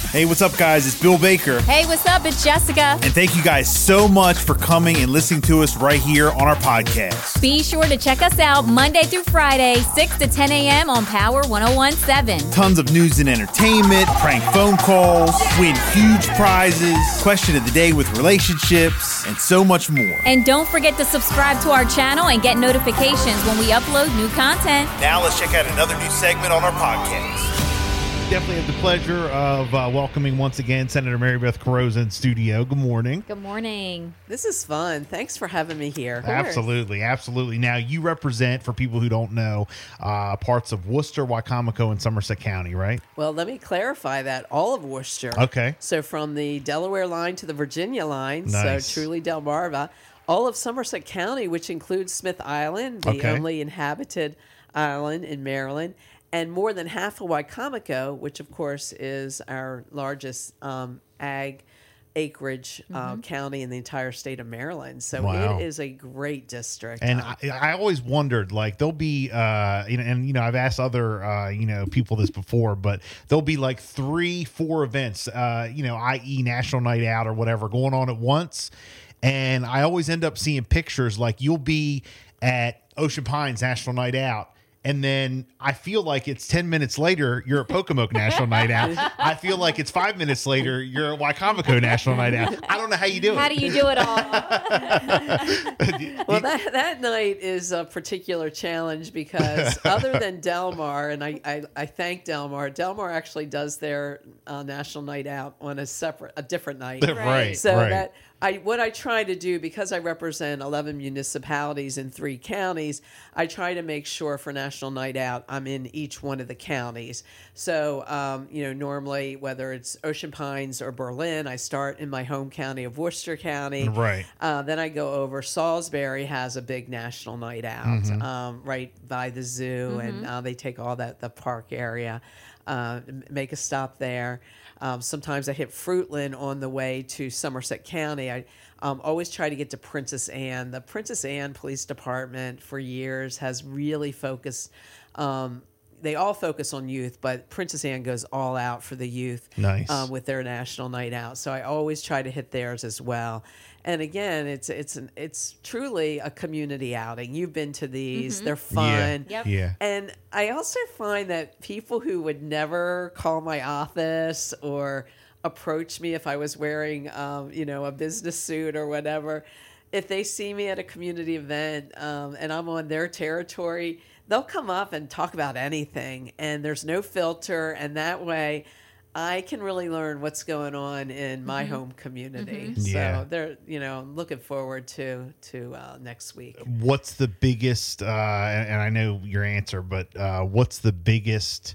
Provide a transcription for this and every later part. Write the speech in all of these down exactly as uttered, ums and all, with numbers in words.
Hey, what's up, guys? It's Bill Baker. Hey, what's up? It's Jessica. And thank you guys so much for coming and listening to us right here on our podcast. Be sure to check us out Monday through Friday, six to ten a.m. on Power one oh one point seven. Tons of news and entertainment, prank phone calls, win huge prizes, question of the day with relationships, and so much more. And don't forget to subscribe to our channel and get notifications when we upload new content. Now let's check out another new segment on our podcast. Definitely have the pleasure of uh, welcoming once again Senator Mary Beth Carrozza in studio. Good morning. Good morning. This is fun. Thanks for having me here. Absolutely, absolutely. Now, you represent, for people who don't know, uh, parts of Worcester, Wicomico, and Somerset County, right? Well, let me clarify that. All of Worcester. Okay. So from the Delaware line to the Virginia line, Nice. so truly Delmarva, all of Somerset County, which includes Smith Island, the Okay. only inhabited island in Maryland, and more than half of Wicomico, which of course is our largest um, ag acreage uh, Mm-hmm. county in the entire state of Maryland. So Wow. it is a great district. And Uh, I, I always wondered, like, there'll be, uh, you know, and, you know, I've asked other, uh, you know, people this before, but there'll be like three, four events, uh, you know, that is. National Night Out or whatever going on at once. And I always end up seeing pictures like you'll be at Ocean Pines National Night Out. And then I feel like it's ten minutes later, you're at Pocomoke National Night Out. I feel like it's five minutes later, you're at Wicomico National Night Out. I don't know how you do it. How do you do it all? Well, that that night is a particular challenge because other than Delmar, and I, I, I thank Delmar, Delmar actually does their uh, National Night Out on a separate, a different night. Right, So right. that I what I try to do, because I represent eleven municipalities in three counties, I try to make sure for National Night Out I'm in each one of the counties. So um, you know, normally whether it's Ocean Pines or Berlin, I start in my home county of Worcester County. Right. Uh, then I go over. Salisbury has a big National Night Out um, right by the zoo, and uh, they take all that the park area, uh, m- make a stop there. Um, sometimes I hit Fruitland on the way to Somerset County. I um, always try to get to Princess Anne. The Princess Anne Police Department for years has really focused. Um, they all focus on youth, but Princess Anne goes all out for the youth. Nice. Um, with their National Night Out. So I always try to hit theirs as well. And again, it's it's an, it's truly a community outing. You've been to these; they're fun. Yep. Yeah. And I also find that people who would never call my office or approach me if I was wearing, um, you know, a business suit or whatever, if they see me at a community event um, and I'm on their territory, they'll come up and talk about anything. And there's no filter. And that way, I can really learn what's going on in my home community. So Yeah. they're, you know, I'm looking forward to to uh, next week. What's the biggest, uh, and, and I know your answer, but uh, what's the biggest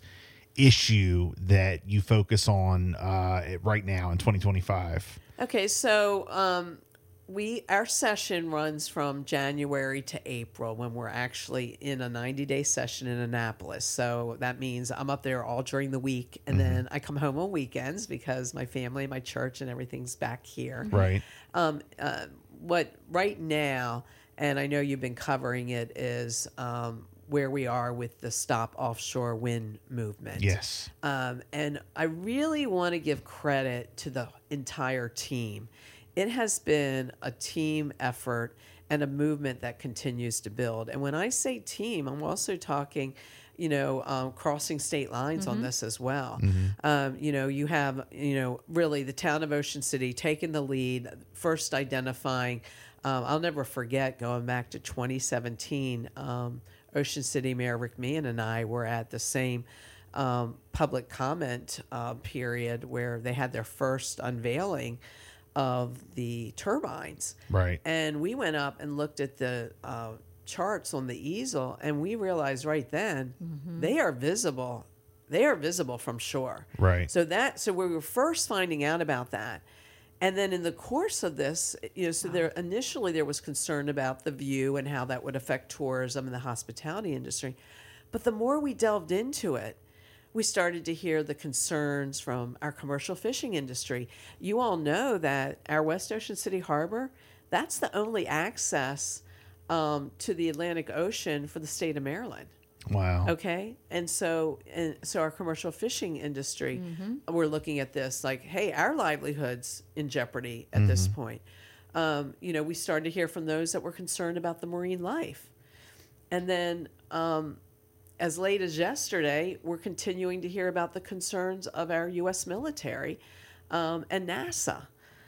issue that you focus on uh, right now in twenty twenty-five? Okay, so um, we our session runs from January to April when we're actually in a ninety-day session in Annapolis. So that means I'm up there all during the week, and then I come home on weekends because my family, my church, and everything's back here. Right. Um, uh, what right now, and I know you've been covering it, is um, where we are with the Stop Offshore Wind movement. Yes. Um, and I really want to give credit to the entire team. It has been a team effort and a movement that continues to build. And when I say team, I'm also talking, you know, um, crossing state lines on this as well. Um, you know, you have, you know, really the town of Ocean City taking the lead, first identifying. Um, I'll never forget going back to twenty seventeen. Um, Ocean City Mayor Rick Meehan and I were at the same um, public comment uh, period where they had their first unveiling of the turbines. Right. And we went up and looked at the uh, charts on the easel, and we realized right then they are visible. They are visible from shore. Right. So that so we were first finding out about that. And then in the course of this, you know, so there initially there was concern about the view and how that would affect tourism and the hospitality industry. But the more we delved into it, we started to hear the concerns from our commercial fishing industry. You all know that our West Ocean City Harbor, that's the only access um, to the Atlantic Ocean for the state of Maryland. Wow. Okay. And so, and so our commercial fishing industry, we're looking at this like, hey, our livelihood's in jeopardy at this point. Um, you know, we started to hear from those that were concerned about the marine life. And then, um, as late as yesterday, we're continuing to hear about the concerns of our U S military um, and NASA.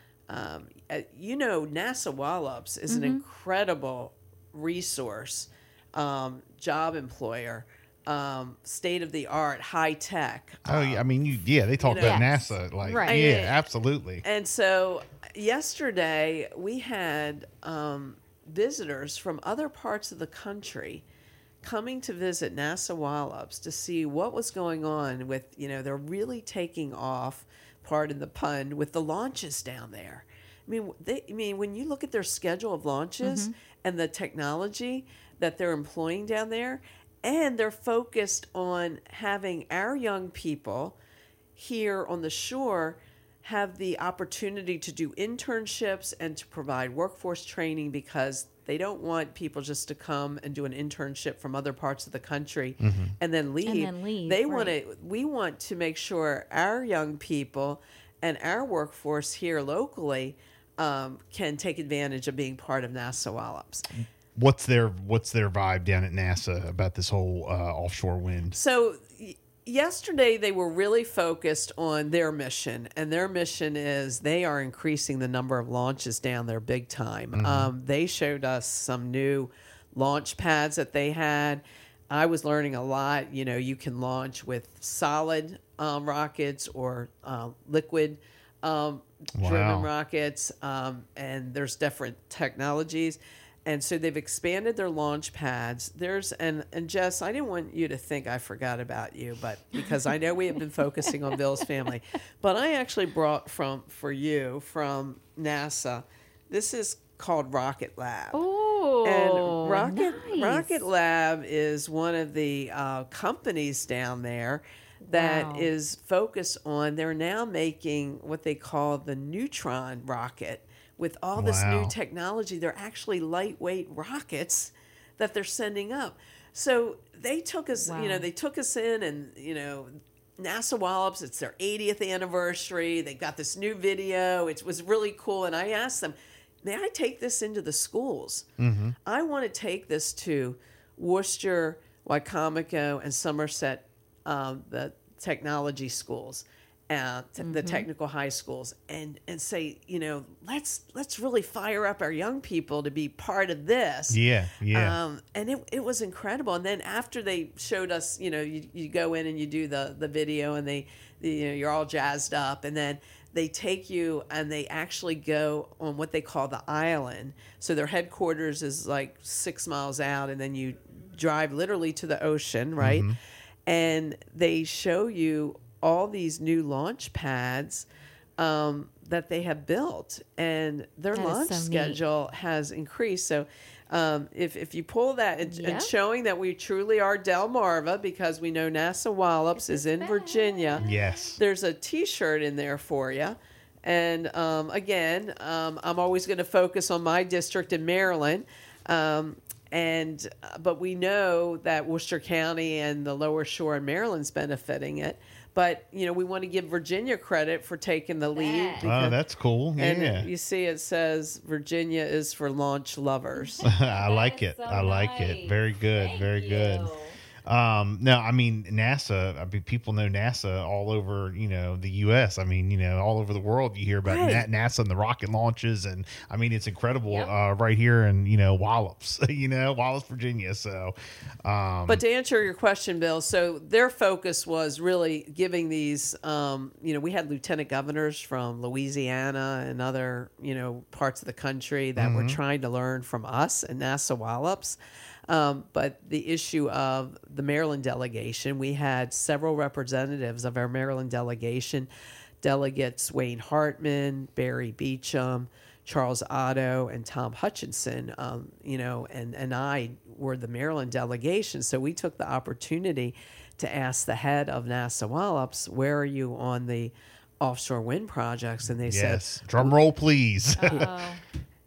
Um, uh, you know, NASA Wallops is an incredible resource, um, job employer, um, state of the art, high tech. Oh yeah, I mean, you, yeah, they talk you know- about Yes. NASA, like, Right. yeah, And- absolutely. And so yesterday we had um, visitors from other parts of the country coming to visit NASA Wallops to see what was going on with, you know, they're really taking off, pardon the pun, with the launches down there. I mean, they, I mean, when you look at their schedule of launches and the technology that they're employing down there, and they're focused on having our young people here on the shore have the opportunity to do internships and to provide workforce training, because they don't want people just to come and do an internship from other parts of the country and then leave. then leave, They want right. to. We want to make sure our young people and our workforce here locally um, can take advantage of being part of NASA Wallops. What's their What's their vibe down at NASA about this whole uh, offshore wind? So y- yesterday they were really focused on their mission, and their mission is they are increasing the number of launches down there big time. Um, they showed us some new launch pads that they had. I was learning a lot. You know, you can launch with solid um, rockets or uh, liquid um, driven Wow. rockets, um, and there's different technologies. And so they've expanded their launch pads. There's and and Jess, I didn't want you to think I forgot about you, but because I know we have been focusing on Bill's family, but I actually brought from for you from NASA. This is called Rocket Lab. Oh, And Rocket nice. Rocket Lab is one of the uh, companies down there that is Wow. focused on. They're now making what they call the neutron rocket. With all this Wow. new technology, they're actually lightweight rockets that they're sending up. So they took us, you know, Wow. they took us in, and you know, NASA Wallops, it's their eightieth anniversary. They got this new video. It was really cool, and I asked them, may I take this into the schools? Mm-hmm. I want to take this to Worcester, Wycomico, and Somerset, um, the technology schools, uh, t- the technical high schools, and and say, you know, let's let's really fire up our young people to be part of this. Yeah, yeah. Um, and it, it was incredible. And then after they showed us, you know, you, you go in and you do the, the video, and they, you know, you're all jazzed up, and then they take you and they actually go on what they call the island. So their headquarters is like six miles out, and then you drive literally to the ocean, right? And they show you all these new launch pads um, that they have built, and their That is launch so neat. schedule has increased. So um, if, if you pull that and, Yeah. and showing that we truly are Delmarva, because we know NASA Wallops is in Virginia, Yes. there's a T-shirt in there for you. And um, again, um, I'm always going to focus on my district in Maryland. Um, and uh, but we know that Worcester County and the Lower Shore in Maryland's benefiting it. But you know, we want to give Virginia credit for taking the lead. That. Oh, because- that's cool. and Yeah. you see, it says Virginia is for launch lovers. I like is it. so I like it. nice. Very good. Thank very good. you. Um, no, I mean NASA. I mean, people know NASA all over, you know, the U S. I mean, you know, all over the world. You hear about Right. Na- NASA and the rocket launches, and I mean, it's incredible. Yep. Uh, right here in you know Wallops, you know, Wallops, Virginia. So, um, But to answer your question, Bill, so their focus was really giving these, um, you know, we had lieutenant governors from Louisiana and other, you know, parts of the country that were trying to learn from us and NASA Wallops. Um, but the issue of the Maryland delegation, we had several representatives of our Maryland delegation, delegates Wayne Hartman, Barry Beecham, Charles Otto, and Tom Hutchinson, um, you know, and, and I were the Maryland delegation. So we took the opportunity to ask the head of NASA Wallops, where are you on the offshore wind projects? And they yes, said, drum roll, please. Uh-oh.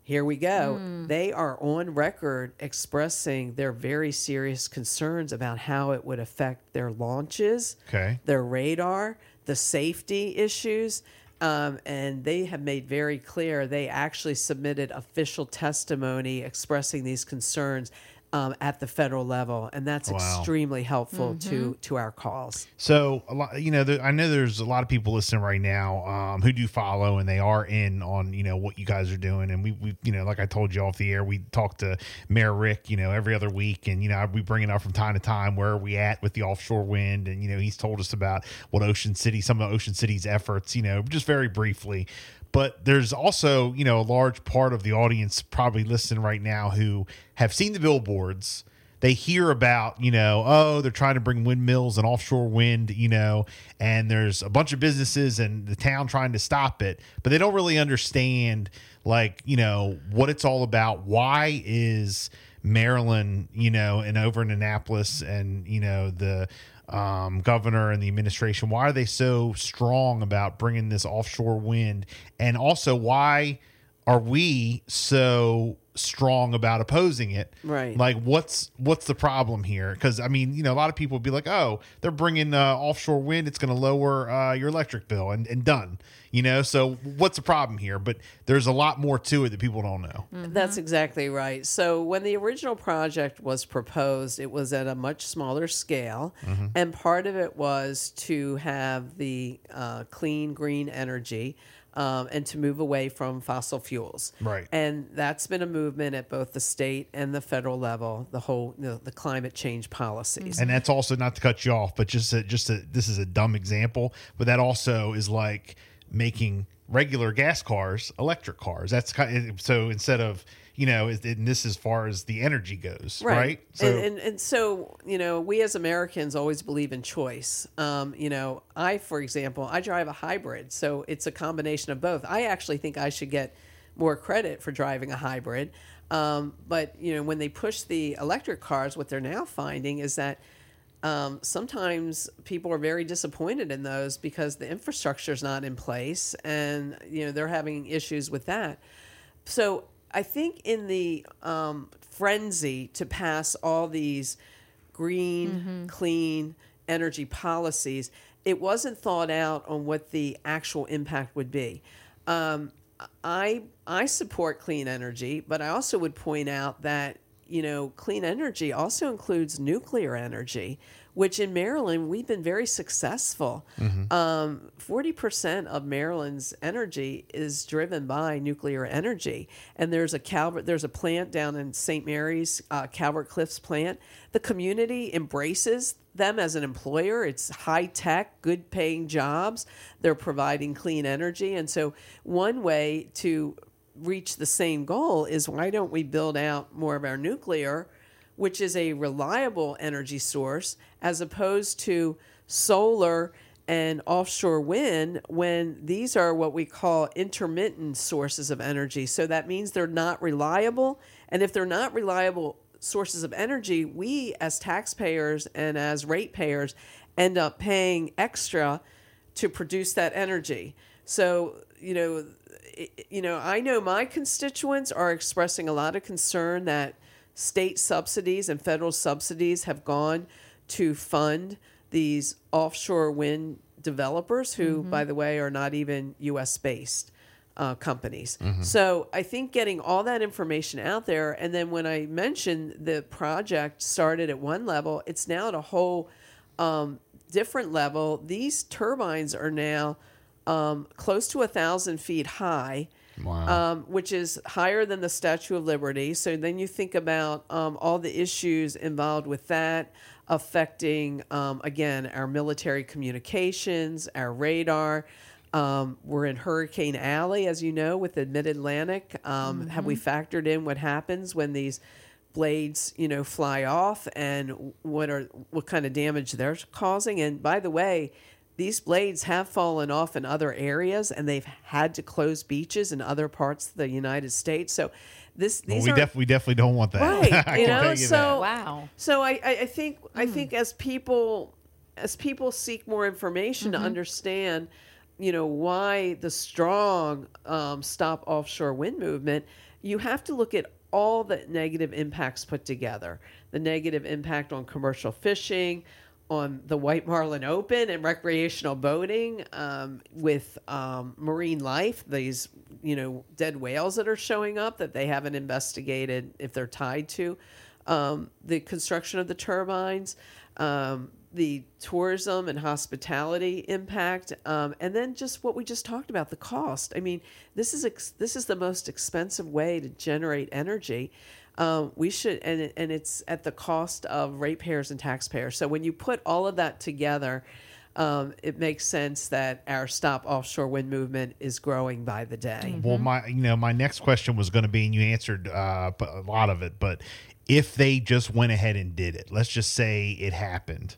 here we go. They are on record expressing their very serious concerns about how it would affect their launches, Okay. their radar, the safety issues. Um, and they have made very clear they actually submitted official testimony expressing these concerns um, at the federal level, and that's Wow. extremely helpful to to our cause. So a lot, you know, there, I know there's a lot of people listening right now um, who do follow, and they are in on, you know, what you guys are doing. And we, we, you know, like I told you off the air, we talk to Mayor Rick, you know, every other week, and you know, we bring it up from time to time. Where are we at with the offshore wind? And you know, he's told us about what Ocean City, some of Ocean City's efforts, you know, just very briefly. But there's also, you know, a large part of the audience probably listening right now who have seen the billboards. They hear about, you know, oh, they're trying to bring windmills and offshore wind, you know, and there's a bunch of businesses and the town trying to stop it, but they don't really understand, like, you know, what it's all about. Why is Maryland, you know, and over in Annapolis and, you know, the um, governor and the administration, why are they so strong about bringing this offshore wind? And also, why are we so strong about opposing it? Right. Like, what's what's the problem here? Because I mean, you know, a lot of people would be like, "Oh, they're bringing uh, offshore wind; it's going to lower uh, your electric bill," and, and done. You know, so what's the problem here? But there's a lot more to it that people don't know. That's exactly right. So when the original project was proposed, it was at a much smaller scale, and part of it was to have the uh, clean green energy. Um, and to move away from fossil fuels. Right. And that's been a movement at both the state and the federal level, the whole, you know, the climate change policies. And that's also, not to cut you off, but just a, just a, this is a dumb example, but that also is like making regular gas cars electric cars. That's kind of, so instead of, you know, and this as far as the energy goes, right? Right. So, and, and and so, you know, we as Americans always believe in choice. Um, you know, I, for example, I drive a hybrid, so it's a combination of both. I actually think I should get more credit for driving a hybrid. Um, but, you know, when they push the electric cars, what they're now finding is that um, sometimes people are very disappointed in those because the infrastructure is not in place, and, you know, they're having issues with that. So I think in the um, frenzy to pass all these green, mm-hmm. clean energy policies, it wasn't thought out on what the actual impact would be. Um, I I support clean energy, but I also would point out that, you know, clean energy also includes nuclear energy, which in Maryland, we've been very successful. Mm-hmm. Um, forty percent of Maryland's energy is driven by nuclear energy. And there's a Calvert, there's a plant down in Saint Mary's, uh, Calvert Cliffs plant. The community embraces them as an employer. It's high tech, good paying jobs. They're providing clean energy. And so one way to reach the same goal is, why don't we build out more of our nuclear, which is a reliable energy source, as opposed to solar and offshore wind, when these are what we call intermittent sources of energy. So that means they're not reliable. And if they're not reliable sources of energy, we as taxpayers and as ratepayers end up paying extra to produce that energy. So, you know, it, you know, I know my constituents are expressing a lot of concern that state subsidies and federal subsidies have gone to fund these offshore wind developers who, mm-hmm. by the way, are not even U S based uh, companies. Mm-hmm. So I think getting all that information out there, and then when I mentioned the project started at one level, it's now at a whole um, different level. These turbines are now um, close to a thousand feet high. Wow. Um, which is higher than the Statue of Liberty. So then you think about um, all the issues involved with that affecting, um, again, our military communications, our radar. Um, we're in Hurricane Alley, as you know, with the Mid-Atlantic. Um, mm-hmm. Have we factored in what happens when these blades, you know, fly off, and what are what kind of damage they're causing? And by the way, these blades have fallen off in other areas, and they've had to close beaches in other parts of the United States. So this, these well, we, are def- we definitely don't want that. Right. I you can know, tell you so that. Wow. So I, I, I think mm. I think as people as people seek more information mm-hmm. to understand, you know, why the strong um, Stop Offshore Wind movement, you have to look at all the negative impacts put together. The negative impact on commercial fishing, on the White Marlin Open and recreational boating, um, with um, marine life, these, you know, dead whales that are showing up that they haven't investigated if they're tied to, um, the construction of the turbines, um, the tourism and hospitality impact, um, and then just what we just talked about, the cost. I mean, this is ex- this is the most expensive way to generate energy. Um, we should, and it, and it's at the cost of ratepayers and taxpayers. So when you put all of that together, um, it makes sense that our Stop Offshore Wind movement is growing by the day. Well, my you know my next question was going to be, and you answered uh, a lot of it, but if they just went ahead and did it, let's just say it happened,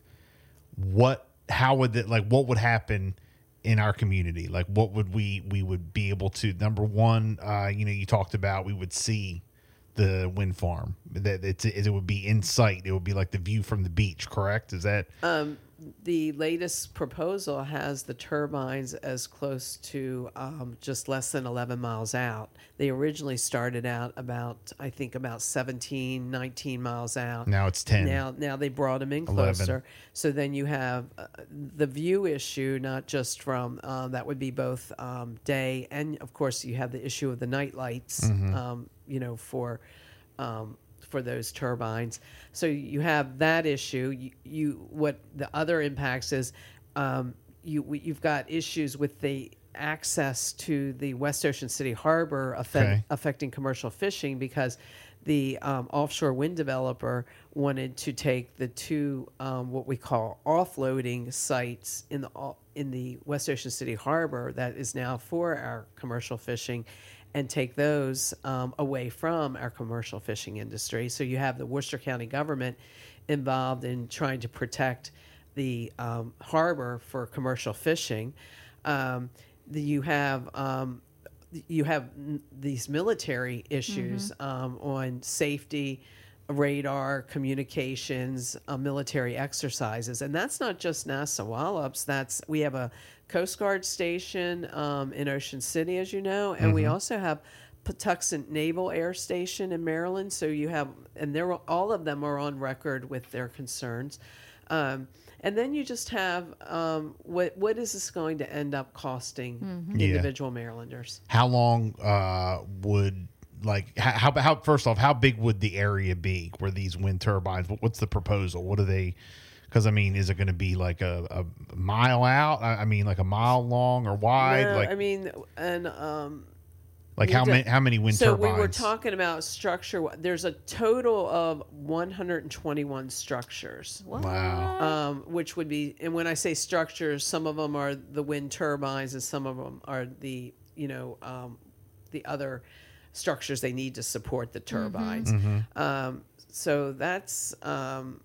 what, how would that, like, what would happen in our community? Like, what would we we would be able to? Number one, uh, you know, you talked about we would see the wind farm, that it's, it would be in sight. It would be like the view from the beach, correct? Is that Um, the latest proposal has the turbines as close to um, just less than eleven miles out. They originally started out about, I think, about seventeen, nineteen miles out. now it's ten? Now, now they brought them in eleven. closer. So then you have uh, the view issue, not just from uh, that would be both um, day and, of course, you have the issue of the night lights. Mm-hmm. Um, you know, for um, for those turbines. So you have that issue. You, you what the other impacts is um, you we, you've got issues with the access to the West Ocean City Harbor affect, Okay. affecting commercial fishing, because the um, offshore wind developer wanted to take the two um, what we call offloading sites in the in the West Ocean City Harbor that is now for our commercial fishing, and take those um, away from our commercial fishing industry. So you have the Worcester County government involved in trying to protect the um, harbor for commercial fishing. Um, the, you have um, you have n- these military issues um, on safety, radar, communications, uh, military exercises, and that's not just NASA Wallops. That's we have a Coast Guard station um, in Ocean City, as you know, and we also have Patuxent Naval Air Station in Maryland. So you have, and they're all of them are on record with their concerns. Um, and then you just have um, what what is this going to end up costing Yeah. individual Marylanders? How long uh, would like how, how how first off, how big would the area be where these wind turbines? what- What's the proposal? What are they? Because I mean, is it going to be like a, a mile out? I I mean, like a mile long or wide? No, like I mean, and um, like how we many did- how many wind so turbines? we were talking about structure. There's a total of one hundred twenty-one structures. Wow. Um, which would be, and when I say structures, some of them are the wind turbines, and some of them are the, you know, um, the other structures they need to support the turbines. Mm-hmm. Um, so that's, um,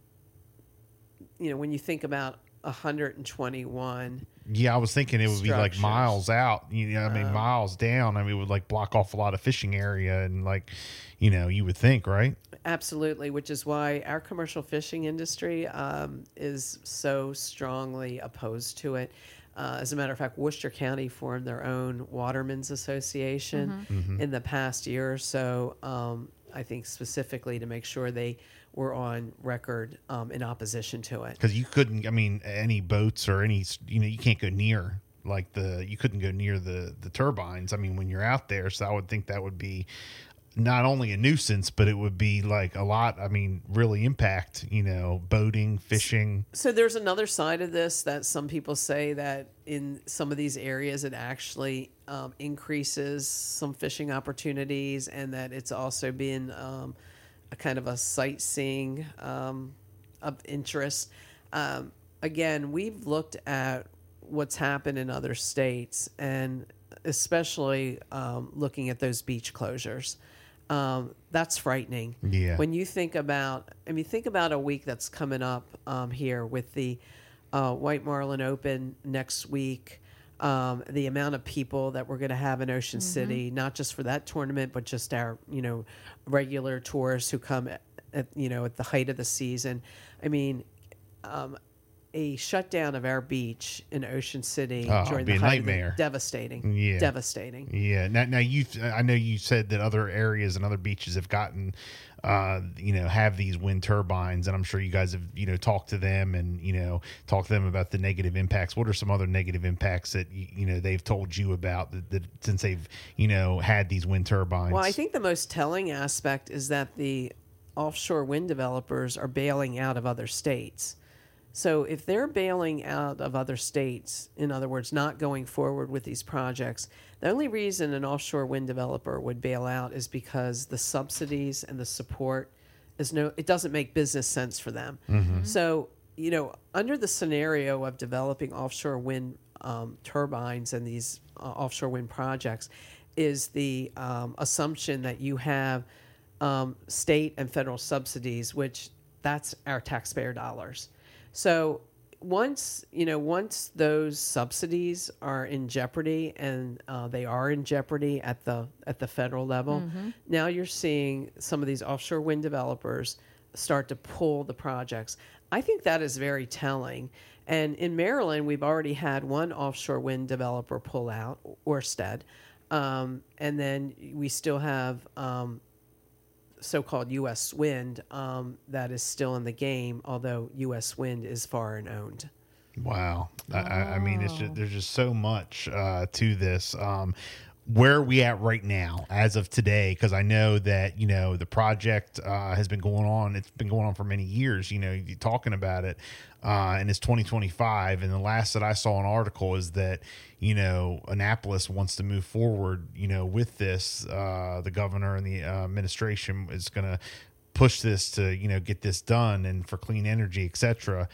you know, when you think about one hundred twenty-one. Yeah, I was thinking it would be like structures. miles out. You know, I mean, Um, miles down. I mean, it would like block off a lot of fishing area, and like, you know, you would think, right? Absolutely, which is why our commercial fishing industry um, is so strongly opposed to it. Uh, as a matter of fact, Worcester County formed their own Watermen's Association Mm-hmm. in the past year or so, um, I think specifically to make sure they were on record um, in opposition to it. Because you couldn't. I mean, any boats or any, you know, you can't go near like the. You couldn't go near the the turbines. I mean, when you're out there, so I would think that would be not only a nuisance, but it would be like a lot. I mean, really impact, you know, boating, fishing. So there's another side of this that some people say that in some of these areas it actually um, increases some fishing opportunities, and that it's also been um, a kind of a sightseeing um, of interest. Um, again, we've looked at what's happened in other states, and especially um, looking at those beach closures. Um, that's frightening. Yeah. When you think about, I mean, think about a week that's coming up um, here with the uh, White Marlin Open next week, um, the amount of people that we're going to have in Ocean City, not just for that tournament, but just our, you know, regular tourists who come at, at you know, at the height of the season. I mean, um, a shutdown of our beach in Ocean City Oh, during it'd be the a height of the- nightmare. devastating. Yeah. Devastating. Yeah. Now, now you, I know you said that other areas and other beaches have gotten, uh, you know, have these wind turbines, and I'm sure you guys have, you know, talked to them and, you know, talked to them about the negative impacts. What are some other negative impacts that, you, you know, they've told you about that, that since they've, you know, had these wind turbines? Well, I think the most telling aspect is that the offshore wind developers are bailing out of other states. So if they're bailing out of other states, in other words, not going forward with these projects, the only reason an offshore wind developer would bail out is because the subsidies and the support is no, it doesn't make business sense for them. Mm-hmm. So, you know, under the scenario of developing offshore wind um, turbines and these uh, offshore wind projects, is the um, assumption that you have um, state and federal subsidies, which that's our taxpayer dollars. So once, you know, once those subsidies are in jeopardy, and uh, they are in jeopardy at the at the federal level, mm-hmm. now you're seeing some of these offshore wind developers start to pull the projects. I think that is very telling. And in Maryland, we've already had one offshore wind developer pull out, Ørsted, um, and then we still have um, so-called U S Wind um, that is still in the game, although U S Wind is foreign owned. Wow. I, I mean, it's just, there's just so much uh, to this. Um, where are we at right now as of today? Because I know that, you know, the project uh, has been going on. It's been going on for many years, you know, you're talking about it. Uh, and it's twenty twenty-five. And the last that I saw an article is that, you know, Annapolis wants to move forward, you know, with this. Uh, the governor and the uh, administration is going to push this to, you know, get this done and for clean energy, et cetera.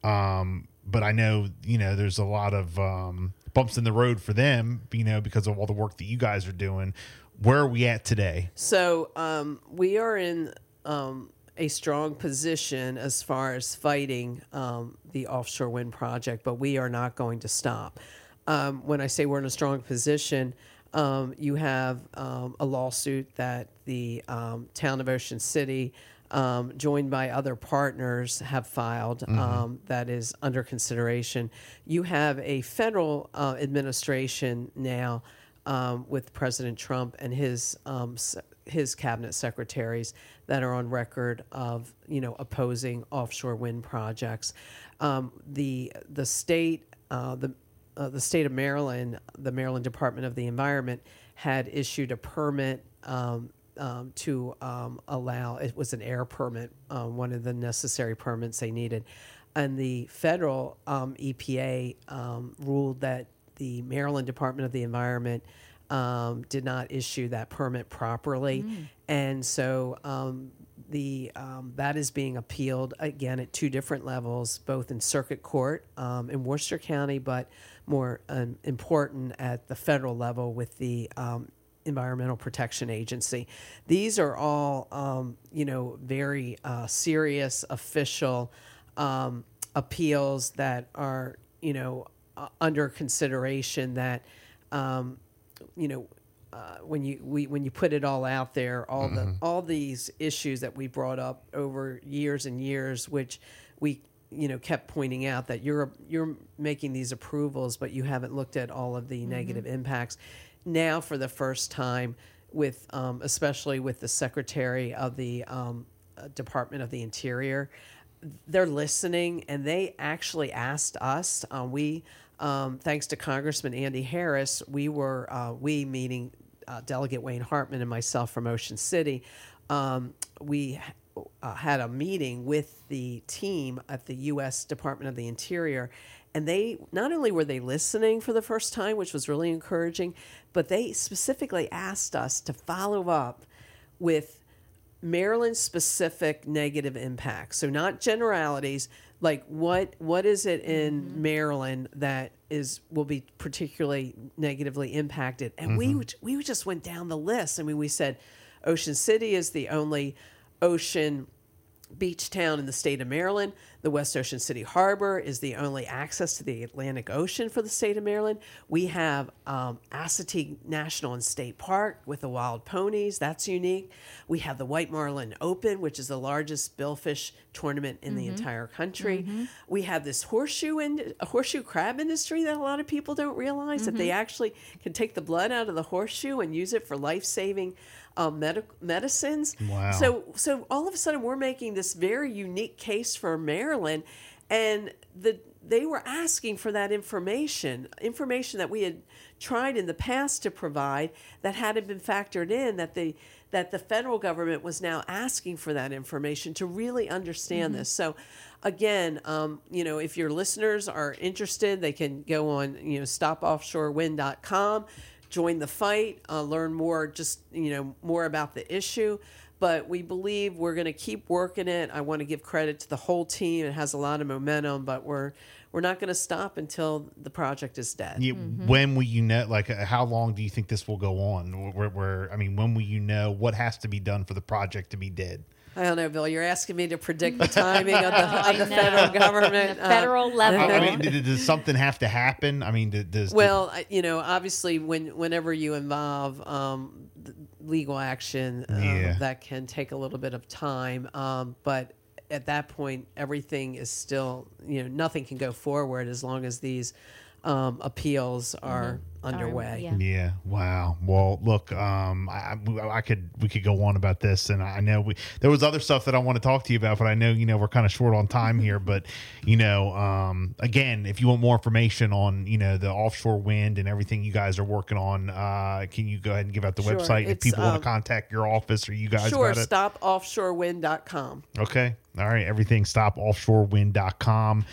Um, but I know, you know, there's a lot of um, bumps in the road for them, you know, because of all the work that you guys are doing. Where are we at today? So um, we are in um, a strong position as far as fighting um, the offshore wind project, but we are not going to stop. Um, when I say we're in a strong position, um, you have um, a lawsuit that the um, town of Ocean City, um, joined by other partners, have filed mm-hmm. um, that is under consideration. You have a federal uh, administration now um, with President Trump and his um, his cabinet secretaries that are on record of, you know, opposing offshore wind projects. Um, the the state uh, the uh, the state of Maryland, the Maryland Department of the Environment, had issued a permit um, um, to um, allow. It was an air permit, uh, one of the necessary permits they needed, and the federal um, E P A um, ruled that the Maryland Department of the Environment Um, did not issue that permit properly, mm. and so um, the um, that is being appealed again at two different levels, both in circuit court um, in Worcester County, but more um, important at the federal level with the um, Environmental Protection Agency. These are all um, you know very uh, serious official um, appeals that are you know uh, under consideration. That um, you know, uh, when you we when you put it all out there, all mm-hmm. the all these issues that we brought up over years and years, which we you know kept pointing out that you're you're making these approvals, but you haven't looked at all of the mm-hmm. negative impacts. Now, for the first time, with um, especially with the Secretary of the um, Department of the Interior, they're listening, and they actually asked us. Uh, we. Um, thanks to Congressman Andy Harris, we were, uh, we meaning uh, Delegate Wayne Hartman and myself from Ocean City, um, we uh, had a meeting with the team at the U S Department of the Interior, and they, not only were they listening for the first time, which was really encouraging, but they specifically asked us to follow up with Maryland-specific negative impacts. So not generalities, like what what is it in mm-hmm. Maryland that is will be particularly negatively impacted? And mm-hmm. we we just went down the list. I mean, we said Ocean City is the only ocean beach town in the state of Maryland. The West Ocean City Harbor is the only access to the Atlantic Ocean for the state of Maryland. We have um, Assateague National and State Park with the wild ponies. That's unique. We have the White Marlin Open, which is the largest billfish tournament in mm-hmm. the entire country. Mm-hmm. We have this horseshoe in, horseshoe crab industry that a lot of people don't realize, mm-hmm. that they actually can take the blood out of the horseshoe and use it for life-saving Um, med- medicines. Wow. So, so all of a sudden, we're making this very unique case for Maryland, and the they were asking for that information, information that we had tried in the past to provide that hadn't been factored in. That the that the federal government was now asking for that information to really understand mm-hmm. this. So, again, um, you know, if your listeners are interested, they can go on, you know, stop offshore wind dot com. Join the fight, uh, learn more, just, you know, more about the issue. But we believe we're going to keep working it. I want to give credit to the whole team. It has a lot of momentum, but we're we're not going to stop until the project is dead. Yeah, mm-hmm. When will you know, like, uh, how long do you think this will go on? Where, where, I mean, when will you know what has to be done for the project to be dead? I don't know, Bill. You're asking me to predict the timing of the, of the federal government. The federal uh, level. I mean, does something have to happen? I mean, does... Well, does, you know, obviously, when whenever you involve um, legal action, um, yeah. that can take a little bit of time. Um, but at that point, everything is still, you know, nothing can go forward as long as these um, appeals are... Mm-hmm. underway. Yeah. yeah. Wow. Well, look, um, I, I could, we could go on about this, and I know we, there was other stuff that I want to talk to you about, but I know, you know, we're kind of short on time here, but you know, um, again, if you want more information on, you know, the offshore wind and everything you guys are working on, uh, can you go ahead and give out the sure. website if it's, people um, want to contact your office or you guys? Sure. about it? stop offshore wind dot com. Okay. All right. Everything stop offshore wind dot com.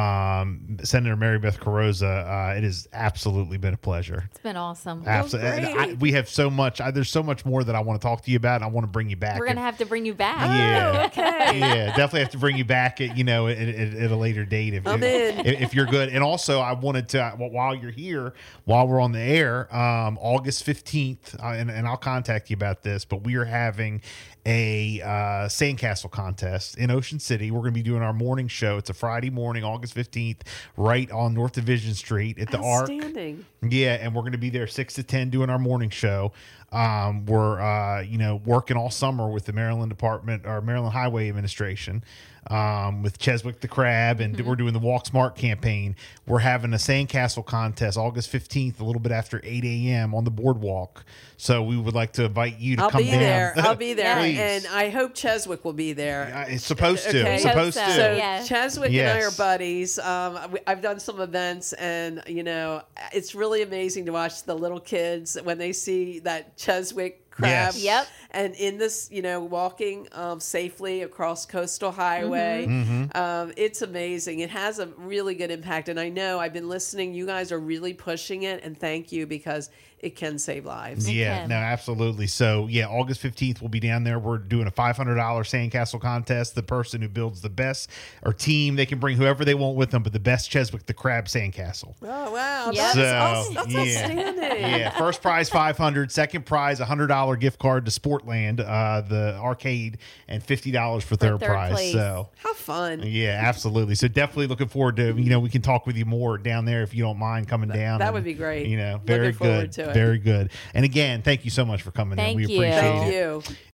Um, Senator Mary Beth Carrozza, uh, it has absolutely been a pleasure. It's been awesome. Absolutely. Oh, I, we have so much. I, there's so much more that I want to talk to you about. And I want to bring you back. We're going to have to bring you back. Yeah. Oh, okay. Yeah. Definitely have to bring you back at, you know, at, at, at a later date. If, I'm if, in. if you're good. And also I wanted to, while you're here, while we're on the air, um, August fifteenth, uh, and, and I'll contact you about this, but we are having a uh, sandcastle contest in Ocean City. We're going to be doing our morning show. It's a Friday morning, August fifteenth, right on North Division Street at the Arc. Outstanding. Yeah, and we're going to be there six to ten doing our morning show. Um, we're uh, you know working all summer with the Maryland Department or Maryland Highway Administration, um, with Cheswick the Crab, and mm-hmm. we're doing the Walk Smart campaign. We're having a sandcastle contest August fifteenth, a little bit after eight a.m. on the boardwalk. So we would like to invite you to I'll come be down. there. I'll be there, Please. and I hope Cheswick will be there. Uh, It's supposed to. Okay. It's supposed So, to. So Yeah. Cheswick Yes. and I are buddies. Um, we- I've done some events, and you know, it's really amazing to watch the little kids when they see that Cheswick crab. Yes. Yep. And in this, you know, walking um, safely across Coastal Highway, Mm-hmm. um, it's amazing. It has a really good impact, and I know I've been listening. You guys are really pushing it, and thank you because it can save lives. Yeah, can. no, absolutely. So, yeah, August fifteenth, we'll be down there. We're doing a five hundred dollars sandcastle contest. The person who builds the best, or team, they can bring whoever they want with them, but the best Cheswick the Crab sandcastle. Oh, wow. Yep. That's, So, awesome. That's yeah. outstanding. Yeah, first prize five hundred dollars, second prize one hundred dollars gift card to Sportland, uh, the arcade, and fifty dollars for third, third prize. place. So, How fun. yeah, absolutely. So definitely looking forward to, you know, we can talk with you more down there if you don't mind coming down. that and, would be great. You know, very Looking forward good. to it. Very good. And again, thank you so much for coming in. Thank We you. appreciate Thank it. you.